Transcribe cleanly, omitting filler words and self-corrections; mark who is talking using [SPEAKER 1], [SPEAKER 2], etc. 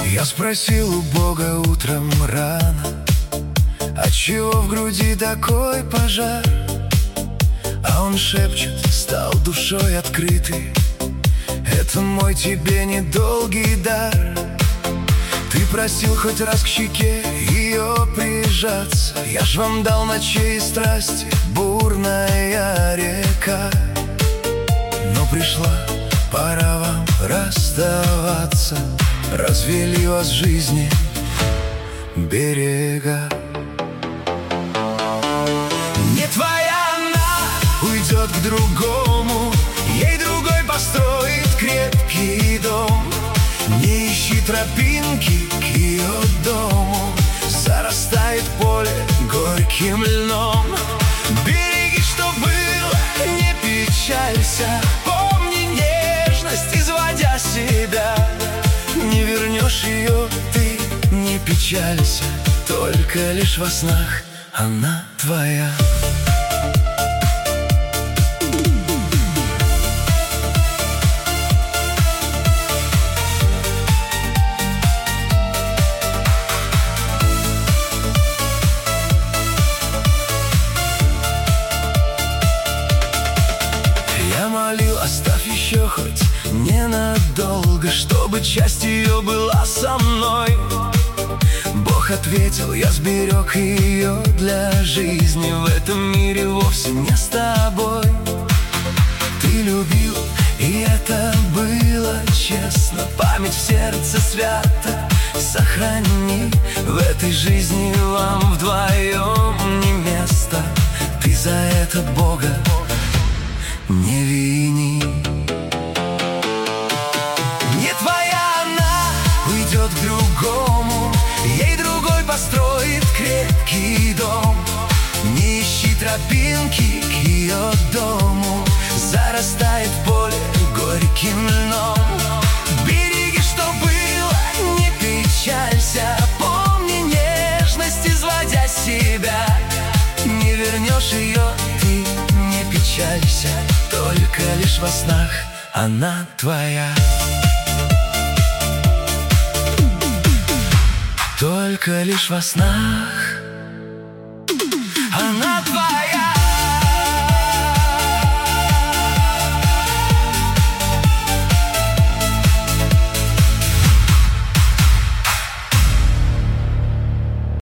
[SPEAKER 1] Я спросил у Бога утром рано, отчего в груди такой пожар? А он шепчет, стал душой открытой: это мой тебе недолгий дар. Ты просил хоть раз к щеке ее прижаться, я ж вам дал ночей страсти бурная река. Но пришла пора вам расставаться, развели вас жизни берега. Не твоя она уйдет к другому, ей другой построит крепкий дом. Не ищи тропинки к ее дому, зарастает поле горьким льном. Береги, что было, не печалься, помни нежность, изводя себя. Не вернешь ее ты, не печалься, только лишь во снах она твоя. Оставь еще хоть ненадолго, чтобы часть ее была со мной. Бог ответил, я сберег ее для жизни в этом мире вовсе не с тобой. Ты любил, и это было честно, память в сердце свято сохрани. В этой жизни вам вдвоем не место, ты за это Бога не вини. Не твоя она уйдет к другому, ей другой построит крепкий дом. Не ищи тропинки к ее дому, зарастает поле горьким льном. Береги, что было, не печалься, помни нежность, изводя себя. Не вернешь ее ты, не печалься, только лишь во снах она твоя. Только лишь во снах